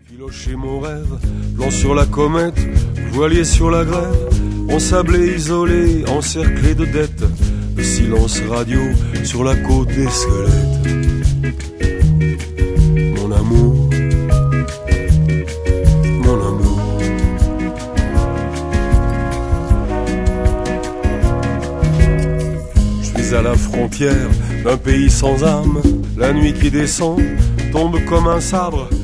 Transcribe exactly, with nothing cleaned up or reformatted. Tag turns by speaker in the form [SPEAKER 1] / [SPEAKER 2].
[SPEAKER 1] Filocher mon rêve, plan sur la comète, voilier sur la grève, ensablé, isolé, encerclé de dettes, le silence radio sur la côte des squelettes. Mon amour, mon amour. Je suis à la frontière d'un pays sans âme, la nuit qui descend tombe comme un sabre.